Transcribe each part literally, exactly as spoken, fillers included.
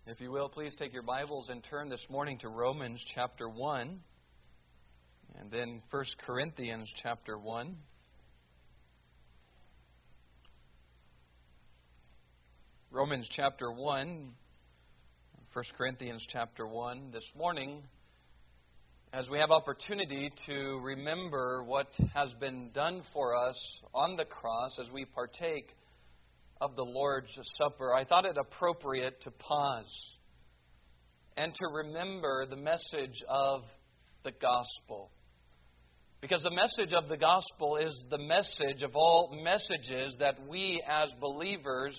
If you will, please take your Bibles and turn this morning to Romans chapter one, and then First Corinthians chapter one. Romans chapter one, First Corinthians chapter one. This morning, as we have opportunity to remember what has been done for us on the cross as we partake of the Lord's Supper, I thought it appropriate to pause and to remember the message of the gospel. Because the message of the gospel is the message of all messages that we as believers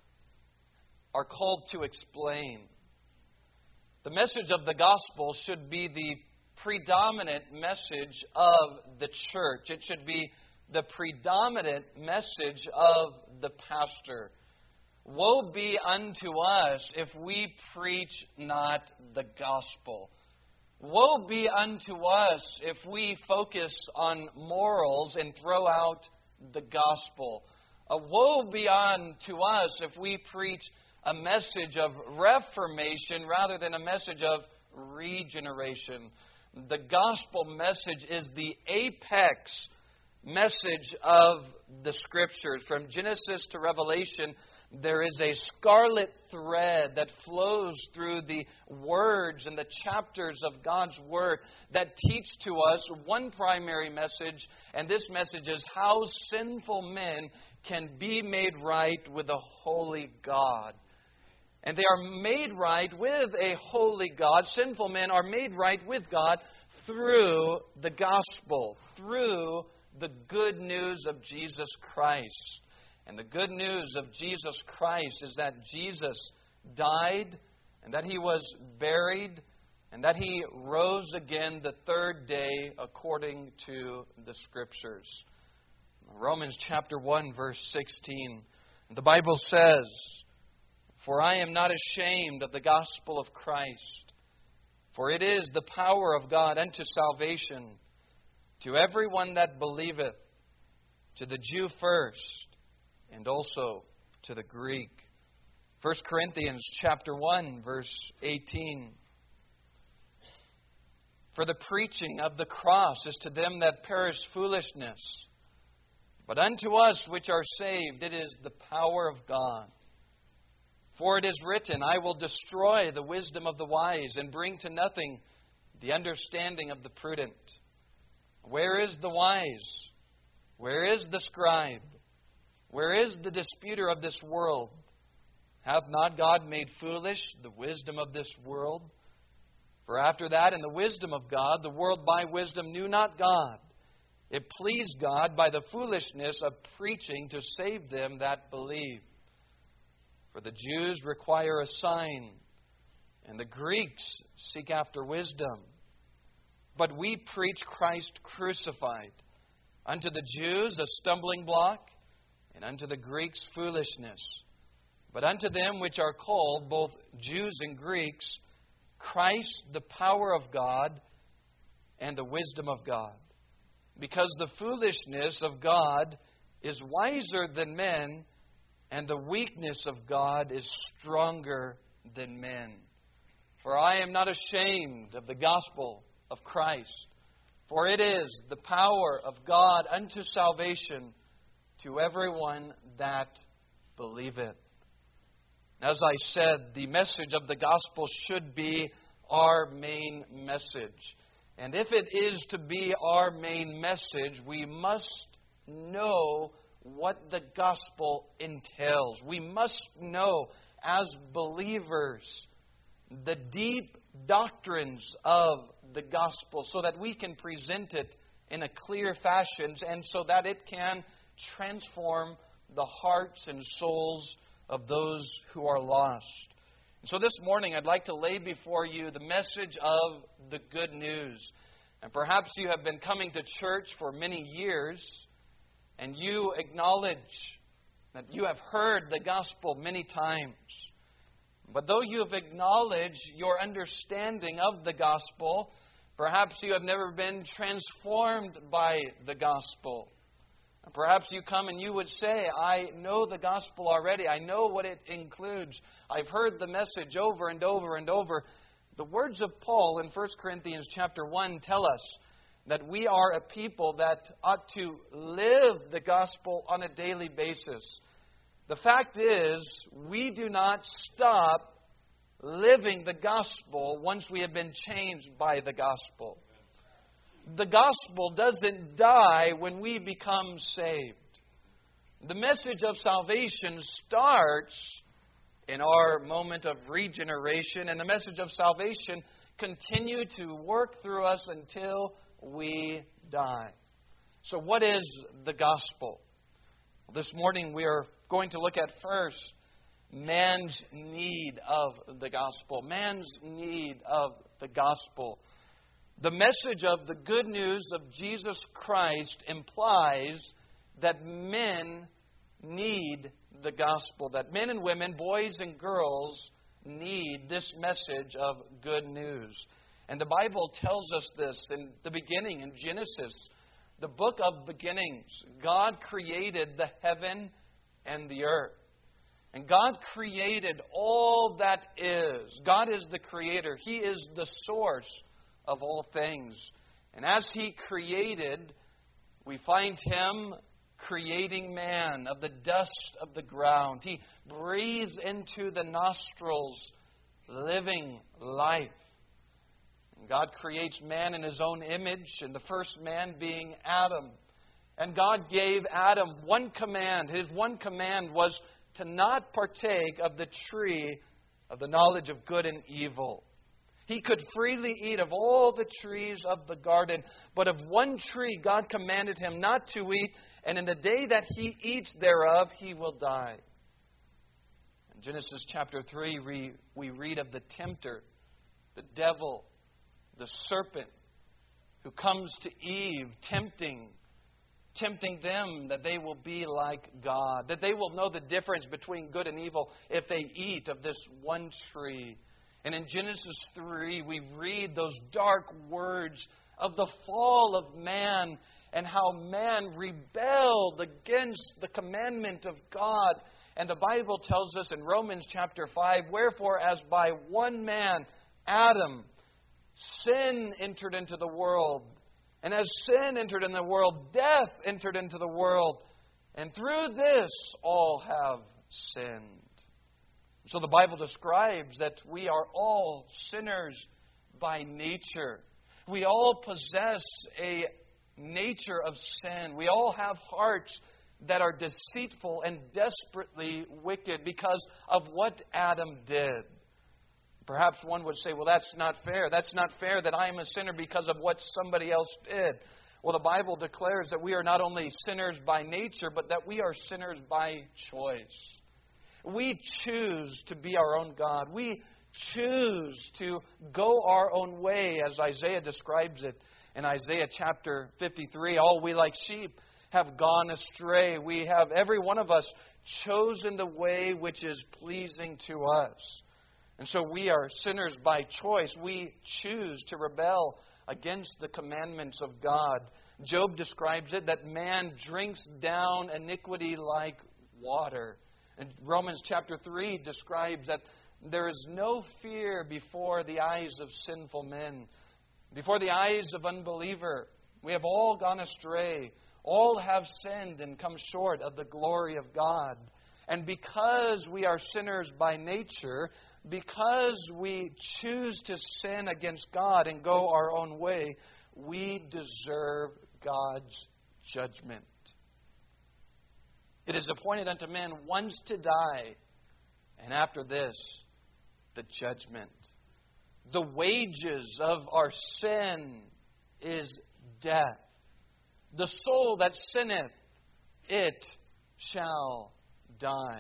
are called to explain. The message of the gospel should be the predominant message of the church. It should be the predominant message of the pastor. Woe be unto us if we preach not the gospel. Woe be unto us if we focus on morals and throw out the gospel. A woe be unto us if we preach a message of reformation rather than a message of regeneration. The gospel message is the apex message of the Scriptures. From Genesis to Revelation, there is a scarlet thread that flows through the words and the chapters of God's Word that teach to us one primary message, and this message is how sinful men can be made right with a holy God. And they are made right with a holy God. Sinful men are made right with God through the gospel, through the good news of Jesus Christ. And the good news of Jesus Christ is that Jesus died, and that He was buried, and that He rose again the third day according to the Scriptures. Romans chapter one, verse sixteen. The Bible says, "For I am not ashamed of the gospel of Christ, for it is the power of God unto salvation to everyone that believeth, to the Jew first, and also to the Greek." First Corinthians chapter one, verse eighteen. "For the preaching of the cross is to them that perish foolishness, but unto us which are saved it is the power of God. For it is written, I will destroy the wisdom of the wise, and bring to nothing the understanding of the prudent. Where is the wise? Where is the scribe? Where is the disputer of this world? Hath not God made foolish the wisdom of this world? For after that, in the wisdom of God, the world by wisdom knew not God. It pleased God by the foolishness of preaching to save them that believe. For the Jews require a sign, and the Greeks seek after wisdom. But we preach Christ crucified, unto the Jews a stumbling block, and unto the Greeks foolishness. But unto them which are called, both Jews and Greeks, Christ the power of God and the wisdom of God. Because the foolishness of God is wiser than men, and the weakness of God is stronger than men. For I am not ashamed of the gospel of Christ, for it is the power of God unto salvation to everyone that believeth." As I said, the message of the gospel should be our main message. And if it is to be our main message, we must know what the gospel entails. We must know, as believers, the deep doctrines of the gospel so that we can present it in a clear fashion and so that it can transform the hearts and souls of those who are lost. And so this morning I'd like to lay before you the message of the good news. And perhaps you have been coming to church for many years, and you acknowledge that you have heard the gospel many times. But though you have acknowledged your understanding of the gospel, perhaps you have never been transformed by the gospel. Perhaps you come and you would say, I know the gospel already. I know what it includes. I've heard the message over and over and over. The words of Paul in First Corinthians chapter one tell us that we are a people that ought to live the gospel on a daily basis. The fact is, we do not stop living the gospel once we have been changed by the gospel. The gospel doesn't die when we become saved. The message of salvation starts in our moment of regeneration, and the message of salvation continues to work through us until we die. So what is the gospel? This morning we are going to look at first man's need of the gospel. Man's need of the gospel. The message of the good news of Jesus Christ implies that men need the gospel. That men and women, boys and girls, need this message of good news. And the Bible tells us this in the beginning, in Genesis, the book of beginnings. God created the heaven and the earth. And God created all that is. God is the creator. He is the source of all things. And as He created, we find Him creating man of the dust of the ground. He breathes into the nostrils living life. And God creates man in His own image, and the first man being Adam. And God gave Adam one command. His one command was to not partake of the tree of the knowledge of good and evil. He could freely eat of all the trees of the garden, but of one tree God commanded him not to eat, and in the day that he eats thereof, he will die. In Genesis chapter three, we, we read of the tempter, the devil, the serpent, who comes to Eve, tempting, tempting them that they will be like God, that they will know the difference between good and evil if they eat of this one tree. And in Genesis three, we read those dark words of the fall of man and how man rebelled against the commandment of God. And the Bible tells us in Romans chapter five, wherefore as by one man, Adam, sin entered into the world. And as sin entered in the world, death entered into the world. And through this all have sinned. So the Bible describes that we are all sinners by nature. We all possess a nature of sin. We all have hearts that are deceitful and desperately wicked because of what Adam did. Perhaps one would say, well, that's not fair. That's not fair that I am a sinner because of what somebody else did. Well, the Bible declares that we are not only sinners by nature, but that we are sinners by choice. We choose to be our own God. We choose to go our own way, as Isaiah describes it in Isaiah chapter fifty-three. All we like sheep have gone astray. We have, every one of us, chosen the way which is pleasing to us. And so we are sinners by choice. We choose to rebel against the commandments of God. Job describes it that man drinks down iniquity like water. And Romans chapter three describes that there is no fear before the eyes of sinful men, before the eyes of unbeliever. We have all gone astray. All have sinned and come short of the glory of God. And because we are sinners by nature, because we choose to sin against God and go our own way, we deserve God's judgment. It is appointed unto men once to die, and after this, the judgment. The wages of our sin is death. The soul that sinneth, it shall die.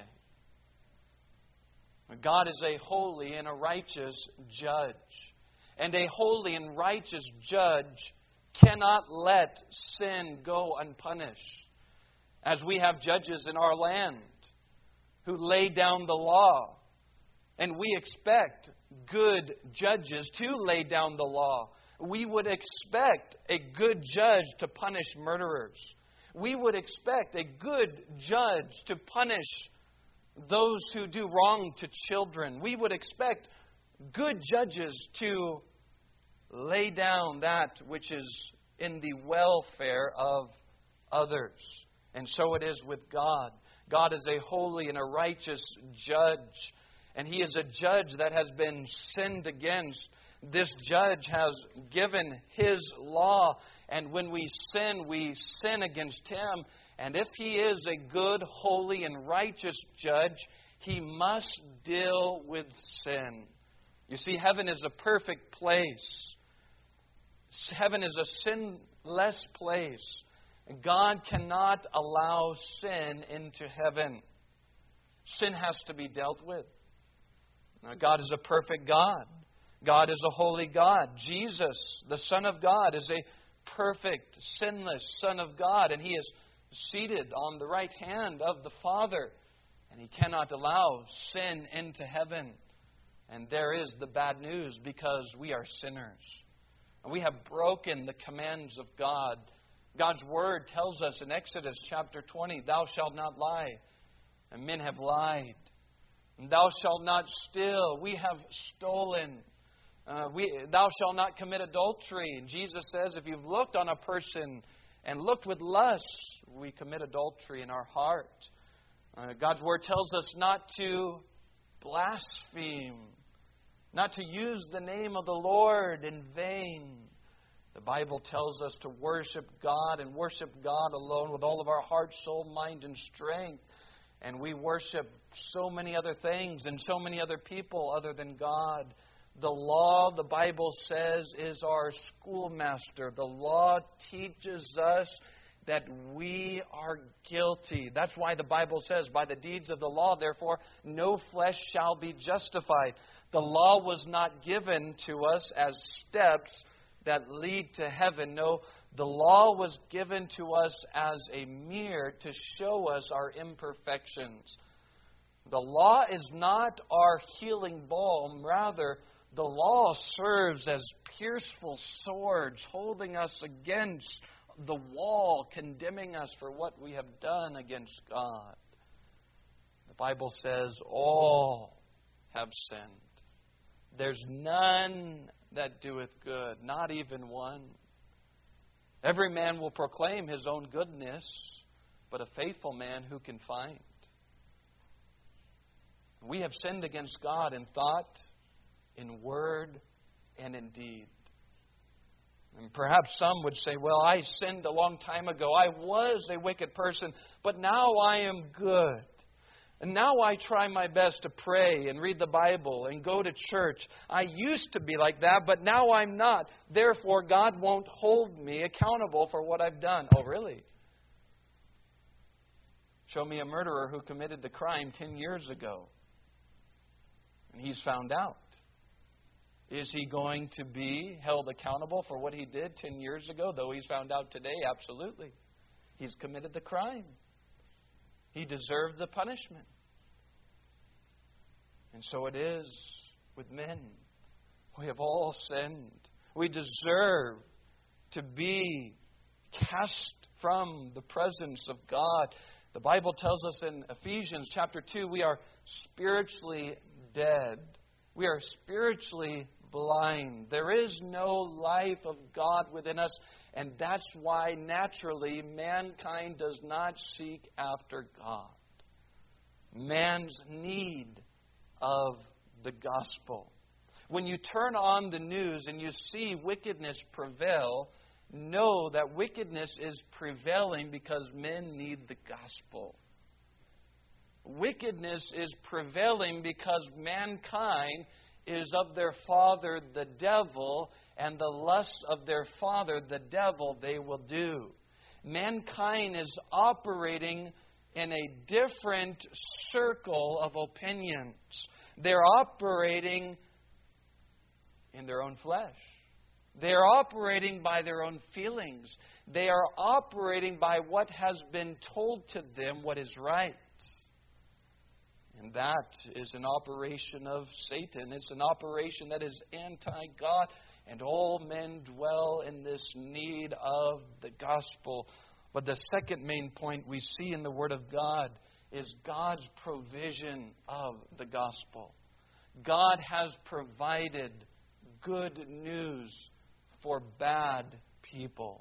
God is a holy and a righteous judge. And a holy and righteous judge cannot let sin go unpunished. As we have judges in our land who lay down the law, and we expect good judges to lay down the law. We would expect a good judge to punish murderers. We would expect a good judge to punish those who do wrong to children. We would expect good judges to lay down that which is in the welfare of others. And so it is with God. God is a holy and a righteous judge. And He is a judge that has been sinned against. This judge has given His law. And when we sin, we sin against Him. And if He is a good, holy, and righteous judge, He must deal with sin. You see, heaven is a perfect place. Heaven is a sinless place. God cannot allow sin into heaven. Sin has to be dealt with. Now, God is a perfect God. God is a holy God. Jesus, the Son of God, is a perfect, sinless Son of God. And He is seated on the right hand of the Father. And He cannot allow sin into heaven. And there is the bad news, because we are sinners. And we have broken the commands of God. God's Word tells us in Exodus chapter twenty, Thou shalt not lie. And men have lied. And thou shalt not steal. We have stolen. Uh, we, thou shalt not commit adultery. And Jesus says, if you've looked on a person and looked with lust, we commit adultery in our heart. Uh, God's Word tells us not to blaspheme, not to use the name of the Lord in vain. The Bible tells us to worship God and worship God alone with all of our heart, soul, mind, and strength. And we worship so many other things and so many other people other than God. The law, the Bible says, is our schoolmaster. The law teaches us that we are guilty. That's why the Bible says, by the deeds of the law, therefore, no flesh shall be justified. The law was not given to us as steps that lead to heaven. No, the law was given to us as a mirror to show us our imperfections. The law is not our healing balm. Rather, the law serves as pierceful swords, holding us against the wall, condemning us for what we have done against God. The Bible says all have sinned. There's none that doeth good, not even one. Every man will proclaim his own goodness, but a faithful man who can find? We have sinned against God in thought, in word, and in deed. And perhaps some would say, well, I sinned a long time ago. I was a wicked person, but now I am good. And now I try my best to pray and read the Bible and go to church. I used to be like that, but now I'm not. Therefore, God won't hold me accountable for what I've done. Oh, really? Show me a murderer who committed the crime ten years ago. And he's found out. Is he going to be held accountable for what he did ten years ago, though he's found out today? Absolutely. He's committed the crime. He deserved the punishment. And so it is with men. We have all sinned. We deserve to be cast from the presence of God. The Bible tells us in Ephesians chapter two, we are spiritually dead. We are spiritually blind. There is no life of God within us, and that's why naturally mankind does not seek after God. Man's need of the gospel. When you turn on the news and you see wickedness prevail, know that wickedness is prevailing because men need the gospel. Wickedness is prevailing because mankind is of their father the devil, and the lusts of their father the devil they will do. Mankind is operating in a different circle of opinions. They're operating in their own flesh. They're operating by their own feelings. They are operating by what has been told to them what is right. And that is an operation of Satan. It's an operation that is anti-God. And all men dwell in this need of the gospel. But the second main point we see in the Word of God is God's provision of the gospel. God has provided good news for bad people.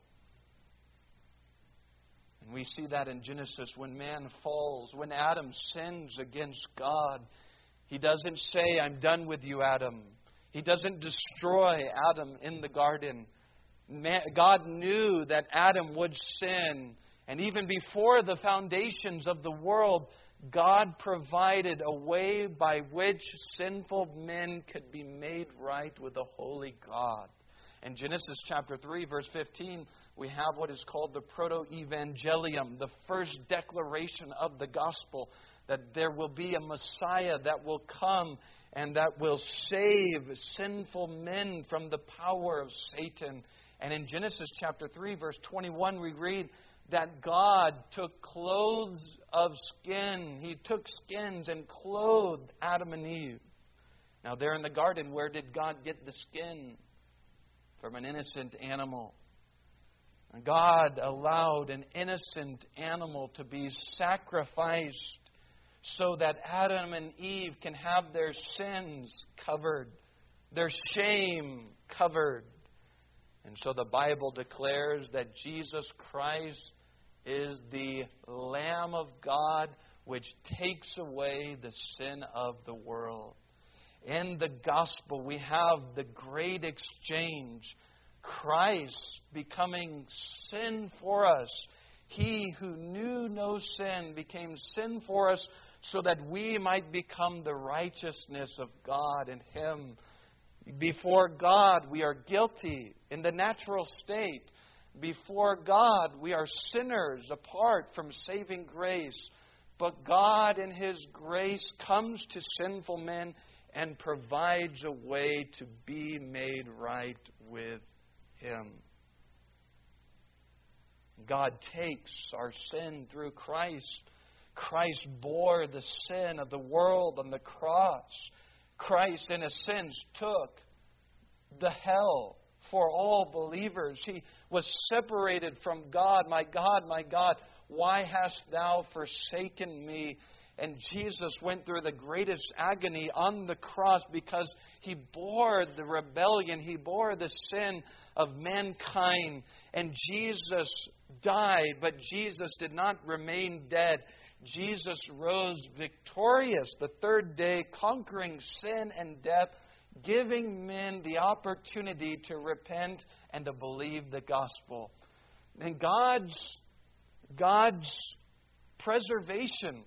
And we see that in Genesis when man falls, when Adam sins against God. He doesn't say, I'm done with you, Adam. He doesn't destroy Adam in the garden. Man, God knew that Adam would sin. And even before the foundations of the world, God provided a way by which sinful men could be made right with a holy God. In Genesis chapter three, verse fifteen, we have what is called the proto-evangelium, the first declaration of the gospel, that there will be a Messiah that will come and that will save sinful men from the power of Satan. And in Genesis chapter three, verse twenty-one, we read that God took clothes of skin. He took skins and clothed Adam and Eve. Now there in the garden, where did God get the skin? From an innocent animal. God allowed an innocent animal to be sacrificed so that Adam and Eve can have their sins covered, their shame covered. And so the Bible declares that Jesus Christ is the Lamb of God which takes away the sin of the world. In the gospel, we have the great exchange. Christ becoming sin for us. He who knew no sin became sin for us so that we might become the righteousness of God in Him. Before God, we are guilty in the natural state. Before God, we are sinners apart from saving grace. But God in His grace comes to sinful men and provides a way to be made right with Him. God takes our sin through Christ. Christ bore the sin of the world on the cross. Christ, in a sense, took the hell for all believers. He was separated from God. My God, my God, why hast thou forsaken me? And Jesus went through the greatest agony on the cross because He bore the rebellion. He bore the sin of mankind. And Jesus died, but Jesus did not remain dead. Jesus rose victorious the third day, conquering sin and death, giving men the opportunity to repent and to believe the gospel. And God's, God's preservation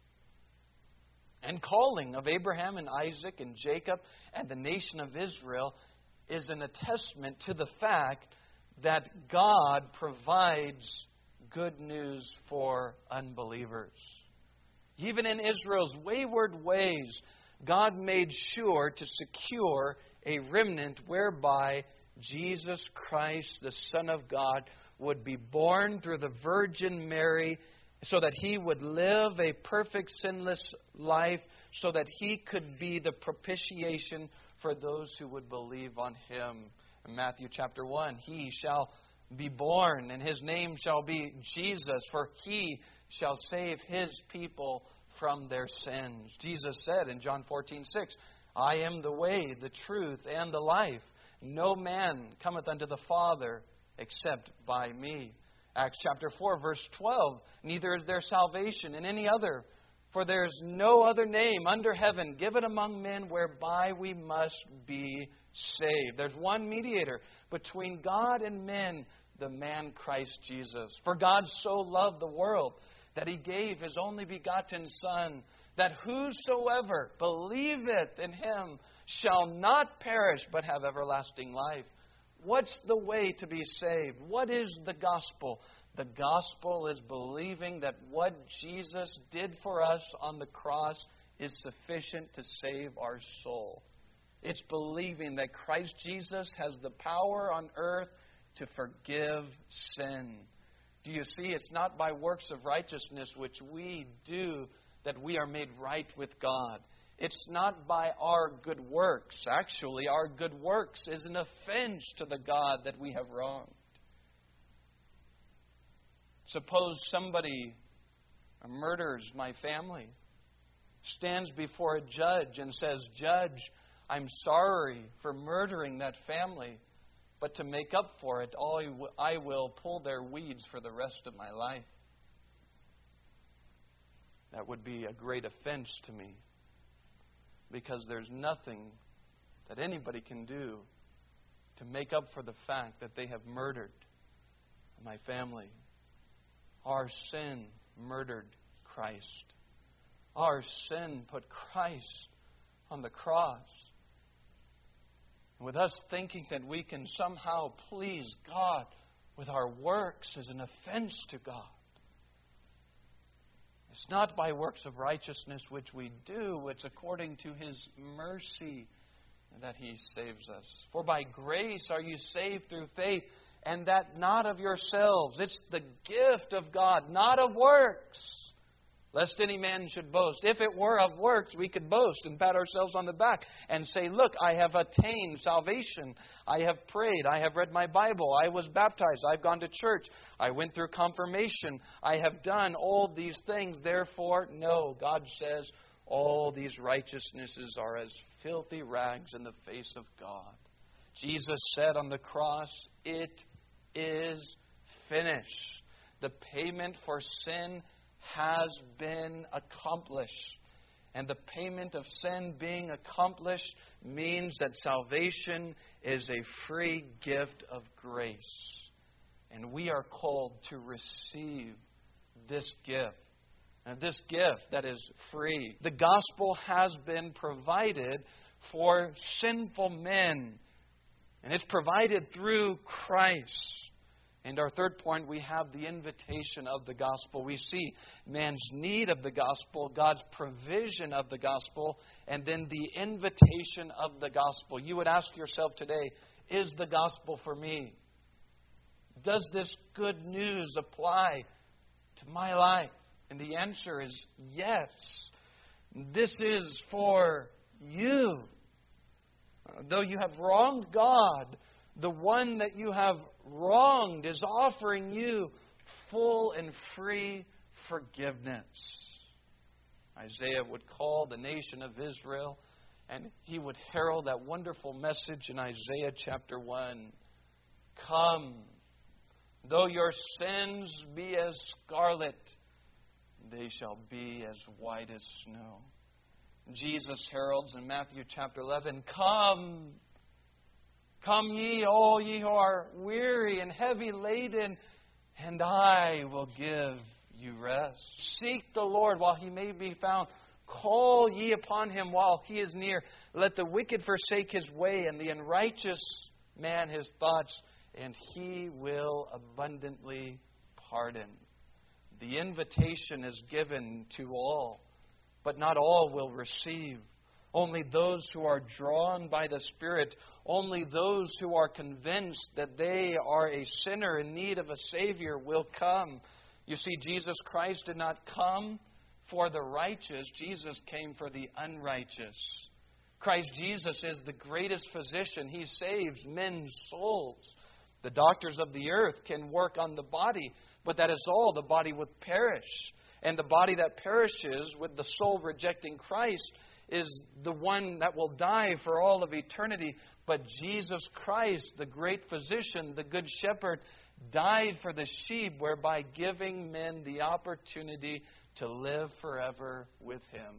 and calling of Abraham and Isaac and Jacob and the nation of Israel is an attestament to the fact that God provides good news for unbelievers. Even in Israel's wayward ways, God made sure to secure a remnant whereby Jesus Christ, the Son of God, would be born through the Virgin Mary so that He would live a perfect sinless life, so that He could be the propitiation for those who would believe on Him. In Matthew chapter one, He shall be born, and His name shall be Jesus, for He shall save His people from their sins. Jesus said in John fourteen six, I am the way, the truth, and the life. No man cometh unto the Father except by me. Acts chapter four, verse twelve, neither is there salvation in any other, for there is no other name under heaven given among men whereby we must be saved. There's one mediator between God and men, the man Christ Jesus. For God so loved the world that He gave His only begotten Son, that whosoever believeth in Him shall not perish but have everlasting life. What's the way to be saved? What is the gospel? The gospel is believing that what Jesus did for us on the cross is sufficient to save our soul. It's believing that Christ Jesus has the power on earth to forgive sin. Do you see? It's not by works of righteousness which we do that we are made right with God. It's not by our good works. Actually, our good works is an offense to the God that we have wronged. Suppose somebody murders my family, stands before a judge and says, "Judge, I'm sorry for murdering that family, but to make up for it, I will pull their weeds for the rest of my life." That would be a great offense to me, because there's nothing that anybody can do to make up for the fact that they have murdered my family. Our sin murdered Christ. Our sin put Christ on the cross. And with us thinking that we can somehow please God with our works is an offense to God. It's not by works of righteousness which we do. It's according to His mercy that He saves us. For by grace are you saved through faith, and that not of yourselves. It's the gift of God, not of works, lest any man should boast. If it were of works, we could boast and pat ourselves on the back and say, "Look, I have attained salvation. I have prayed. I have read my Bible. I was baptized. I've gone to church. I went through confirmation. I have done all these things. Therefore," no, God says, all these righteousnesses are as filthy rags in the face of God. Jesus said on the cross, "It is finished." The payment for sin has been accomplished. And the payment of sin being accomplished means that salvation is a free gift of grace. And we are called to receive this gift. And this gift that is free. The gospel has been provided for sinful men. And it's provided through Christ. And our third point, we have the invitation of the gospel. We see man's need of the gospel, God's provision of the gospel, and then the invitation of the gospel. You would ask yourself today, is the gospel for me? Does this good news apply to my life? And the answer is yes. This is for you. Though you have wronged God, the one that you have wronged is offering you full and free forgiveness. Isaiah would call the nation of Israel, and he would herald that wonderful message in Isaiah chapter one. "Come, though your sins be as scarlet, they shall be as white as snow." Jesus heralds in Matthew chapter eleven, "Come, come ye, all ye who are weary and heavy laden, and I will give you rest. Seek the Lord while He may be found. Call ye upon Him while He is near. Let the wicked forsake his way, and the unrighteous man his thoughts, and He will abundantly pardon." The invitation is given to all, but not all will receive. Only those who are drawn by the Spirit, only those who are convinced that they are a sinner in need of a Savior will come. You see, Jesus Christ did not come for the righteous. Jesus came for the unrighteous. Christ Jesus is the greatest physician. He saves men's souls. The doctors of the earth can work on the body, but that is all. The body would perish. And the body that perishes with the soul rejecting Christ is the one that will die for all of eternity. But Jesus Christ, the great physician, the good shepherd, died for the sheep, whereby giving men the opportunity to live forever with Him.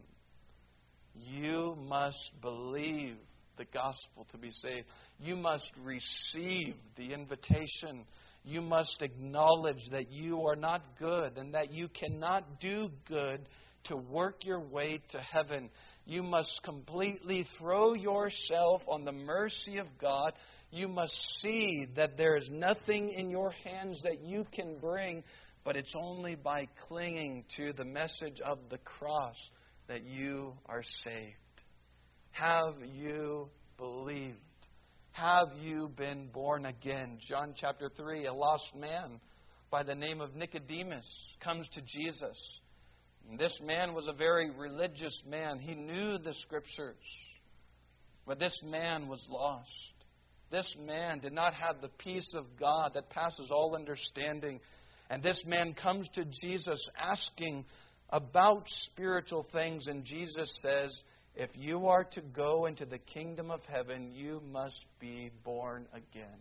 You must believe the gospel to be saved. You must receive the invitation. You must acknowledge that you are not good and that you cannot do good to work your way to heaven. You must completely throw yourself on the mercy of God. You must see that there is nothing in your hands that you can bring, but it's only by clinging to the message of the cross that you are saved. Have you believed? Have you been born again? John chapter three, a lost man by the name of Nicodemus comes to Jesus. And this man was a very religious man. He knew the Scriptures. But this man was lost. This man did not have the peace of God that passes all understanding. And this man comes to Jesus asking about spiritual things. And Jesus says, if you are to go into the kingdom of heaven, you must be born again.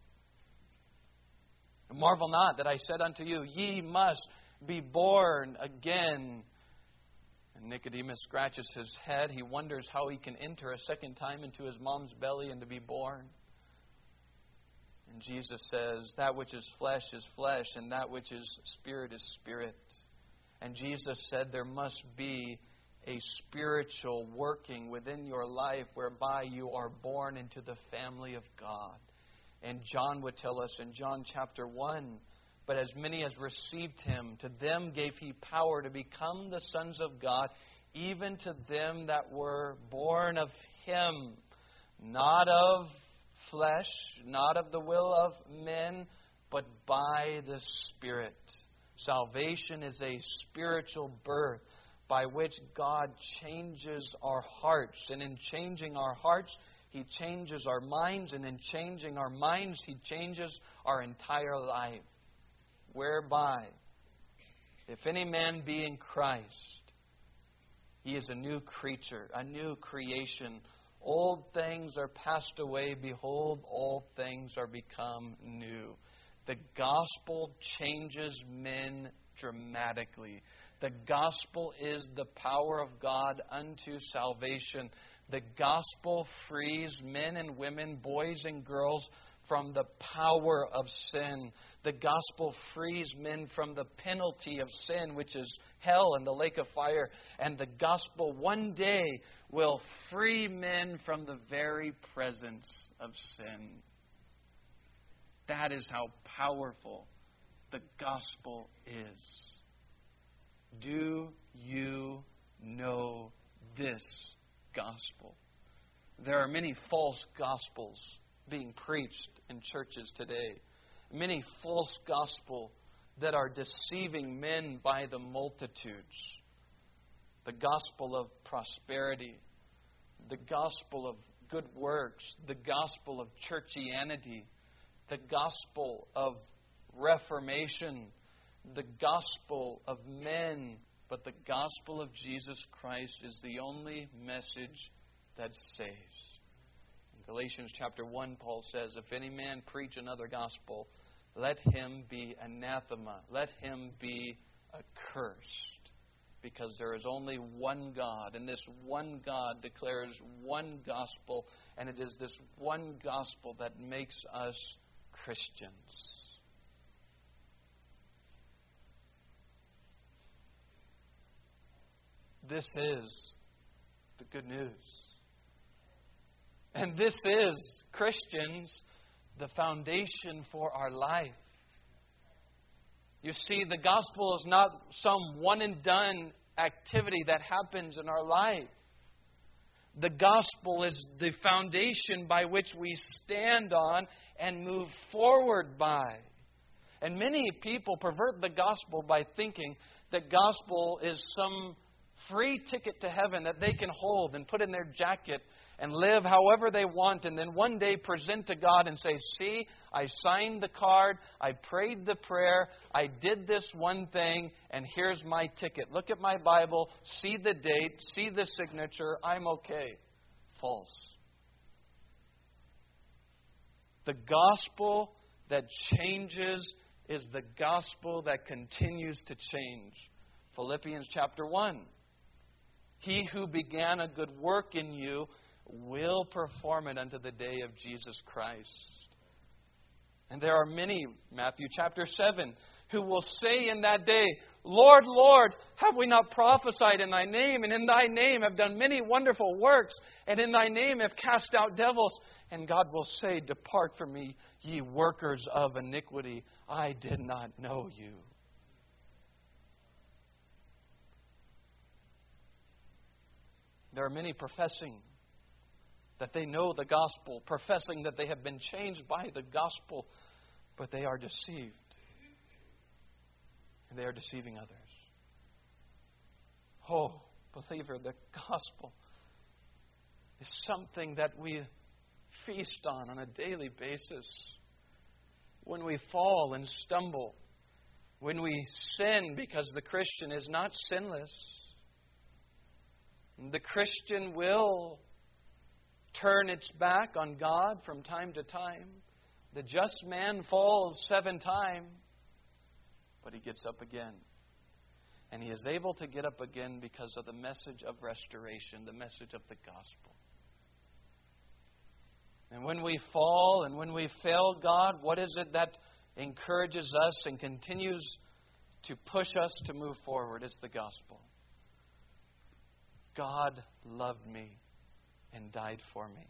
Marvel not that I said unto you, ye must be born again. And Nicodemus scratches his head. He wonders how he can enter a second time into his mom's belly and to be born. And Jesus says, that which is flesh is flesh, and that which is spirit is spirit. And Jesus said there must be a spiritual working within your life whereby you are born into the family of God. And John would tell us in John chapter one, but as many as received Him, to them gave He power to become the sons of God, even to them that were born of Him, not of flesh, not of the will of men, but by the Spirit. Salvation is a spiritual birth by which God changes our hearts. And in changing our hearts, He changes our minds. And in changing our minds, He changes our entire life. Whereby, if any man be in Christ, he is a new creature, a new creation. Old things are passed away. Behold, all things are become new. The gospel changes men dramatically. The gospel is the power of God unto salvation. The gospel frees men and women, boys and girls, from the power of sin. The gospel frees men from the penalty of sin, which is hell and the lake of fire. And the gospel one day will free men from the very presence of sin. That is how powerful the gospel is. Do you know this gospel? There are many false gospels being preached in churches today. Many false gospel that are deceiving men by the multitudes. The gospel of prosperity, the gospel of good works, the gospel of churchianity, the gospel of reformation, the gospel of men. But the gospel of Jesus Christ is the only message that saves. Galatians chapter one, Paul says, if any man preach another gospel, let him be anathema. Let him be accursed. Because there is only one God, and this one God declares one gospel, and it is this one gospel that makes us Christians. This is the good news. And this is, Christians, the foundation for our life. You see, the gospel is not some one-and-done activity that happens in our life. The gospel is the foundation by which we stand on and move forward by. And many people pervert the gospel by thinking that gospel is some free ticket to heaven that they can hold and put in their jacket and live however they want, and then one day present to God and say, see, I signed the card, I prayed the prayer, I did this one thing, and here's my ticket. Look at my Bible, see the date, see the signature, I'm okay. False. The gospel that changes is the gospel that continues to change. Philippians chapter one. He who began a good work in you will perform it unto the day of Jesus Christ. And there are many, Matthew chapter seven, who will say in that day, Lord, Lord, have we not prophesied in Thy name? And in Thy name have done many wonderful works. And in Thy name have cast out devils. And God will say, depart from me, ye workers of iniquity. I did not know you. There are many professing that they know the gospel, professing that they have been changed by the gospel, but they are deceived. And they are deceiving others. Oh, believer, the gospel is something that we feast on on a daily basis. When we fall and stumble, When we sin, because the Christian is not sinless, the Christian will turn its back on God from time to time. The just man falls seven times, but he gets up again. And he is able to get up again because of the message of restoration, the message of the gospel. And when we fall and when we fail God, what is it that encourages us and continues to push us to move forward? It's the gospel. God loved me and died for me.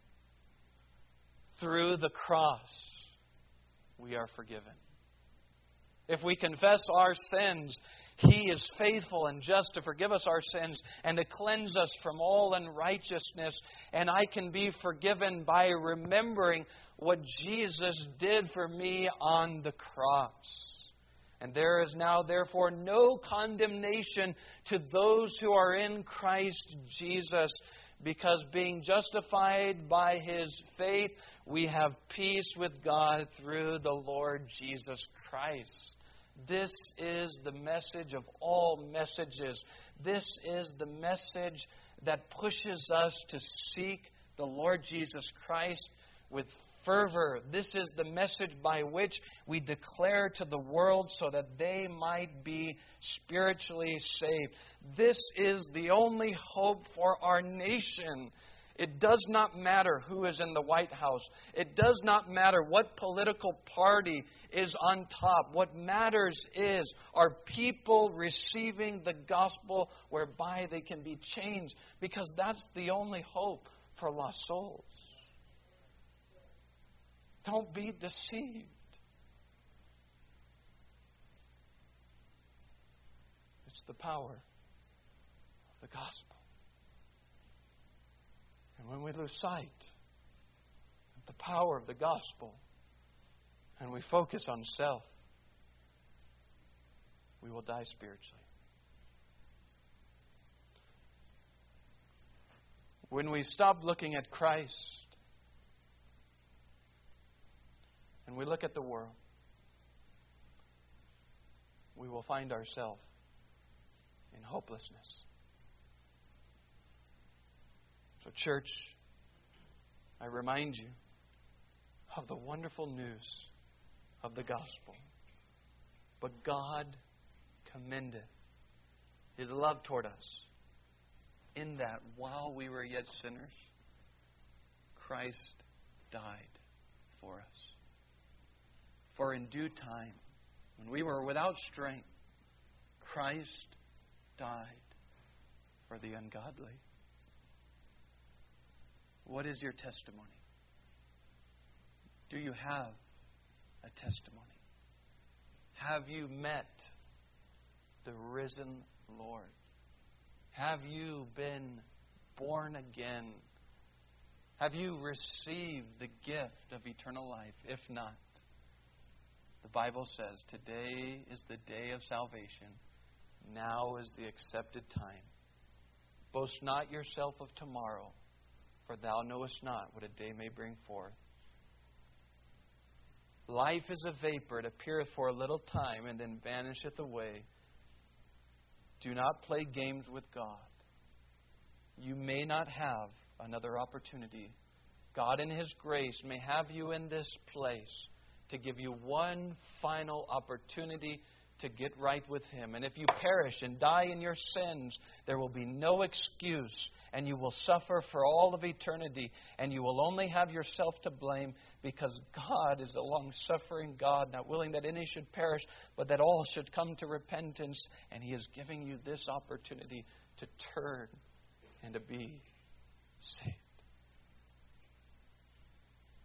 Through the cross, we are forgiven. If we confess our sins, He is faithful and just to forgive us our sins and to cleanse us from all unrighteousness. And I can be forgiven by remembering what Jesus did for me on the cross. And there is now, therefore, no condemnation to those who are in Christ Jesus, because being justified by His faith, we have peace with God through the Lord Jesus Christ. This is the message of all messages. This is the message that pushes us to seek the Lord Jesus Christ with fervor. This is the message by which we declare to the world so that they might be spiritually saved. This is the only hope for our nation. It does not matter who is in the White House. It does not matter what political party is on top. What matters is, are people receiving the gospel whereby they can be changed? Because that's the only hope for lost souls. Don't be deceived. It's the power of the gospel. And when we lose sight of the power of the gospel and we focus on self, we will die spiritually. When we stop looking at Christ and we look at the world, we will find ourselves in hopelessness. So, church, I remind you of the wonderful news of the gospel. But God commendeth His love toward us, in that while we were yet sinners, Christ died for us. For in due time, when we were without strength, Christ died for the ungodly. What is your testimony? Do you have a testimony? Have you met the risen Lord? Have you been born again? Have you received the gift of eternal life? If not, the Bible says, today is the day of salvation. Now is the accepted time. Boast not yourself of tomorrow, for thou knowest not what a day may bring forth. Life is a vapor, it appeareth for a little time, and then vanisheth away. Do not play games with God. You may not have another opportunity. God in His grace may have you in this place to give you one final opportunity to get right with Him. And if you perish and die in your sins, there will be no excuse, and you will suffer for all of eternity, and you will only have yourself to blame, because God is a long-suffering God, not willing that any should perish, but that all should come to repentance. And He is giving you this opportunity to turn and to be saved.